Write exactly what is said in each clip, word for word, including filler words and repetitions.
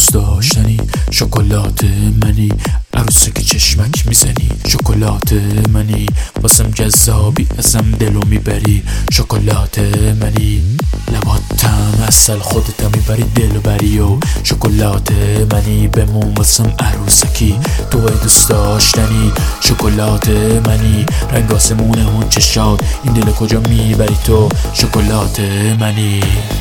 دوست داشتنی، شکلات منی، عروسی که چشمک میزنی. شکلات منی، واسم جذابی، ازم دلو میبری. شکلات منی، لباتم اصل خودتم میبری دلو بری. و شکلات منی، بمون واسم عروسکی، توی دوست داشتنی. شکلات منی، رنگ آسمونه اون چشات، این دل کجا میبری تو؟ شکلات منی.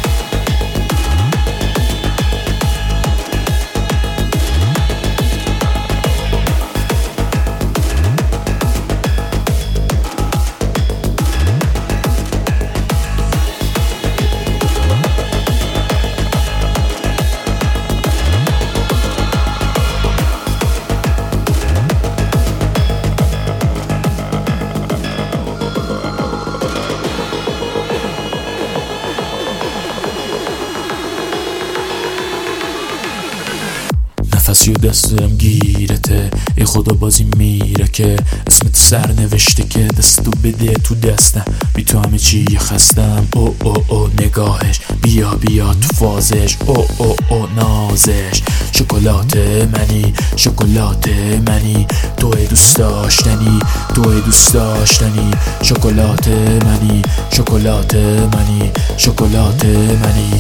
نفسی و دست دارم گیرته، ای خدا بازی میره که اسمت سر نوشته که دستو بده تو دستم، بی تو همه چی خستم. او او او نگاهش، بیا بیا تو فازش، او او او نازش. شکلات منی، شکلات منی، توی دوست داشتنی، توی دوست داشتنی. شکلات منی، شکلات منی، شکلات منی.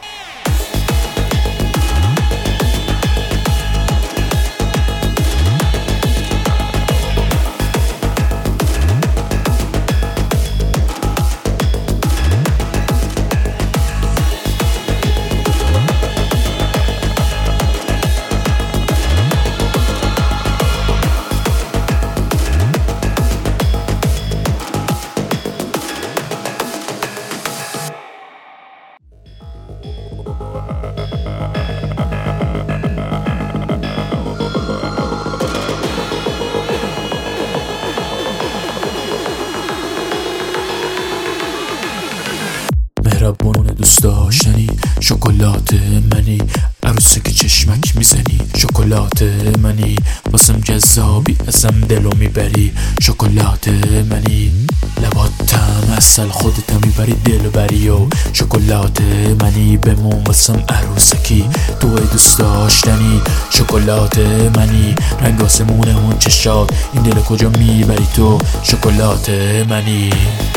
مهربون دوست داشتنی، شکلات منی، عروسی که چشمک میزنی. شکلات منی، واسم جذابی، ازم دلو میبری. شکلات منی، لباتم اصل خودتم میبری دلو بری. و شکلات منی، بمون واسم عروسکی، توی دوست داشتنی. شکلات منی، رنگ آسمونه اون چشات، این دل کجا میبری تو؟ شکلات منی.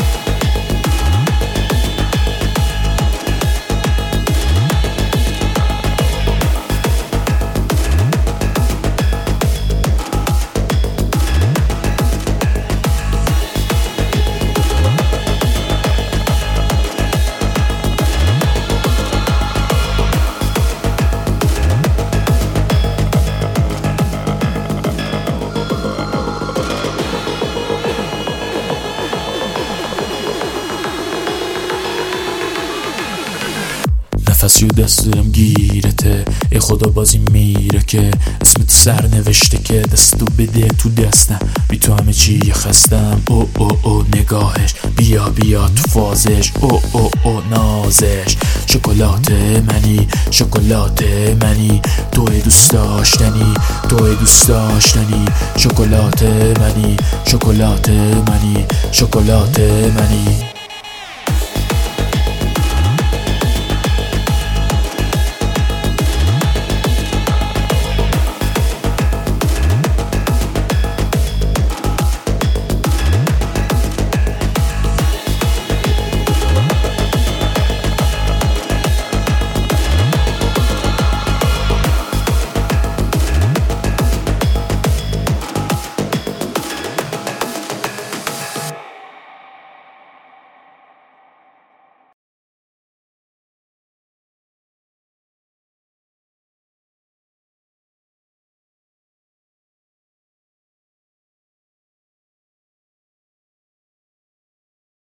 نفسی و دست دارم گیرته، ای خدا بازی میره که اسمت سر نوشته که دستو بده تو دستم، بی تو همه چی خستم. او او او نگاهش، بیا بیا تو فازش، او او او نازش. شکلات منی، شکلات منی، توی دوست داشتنی، توی دوست داشتنی. شکلات منی، شکلات منی، شکلات منی.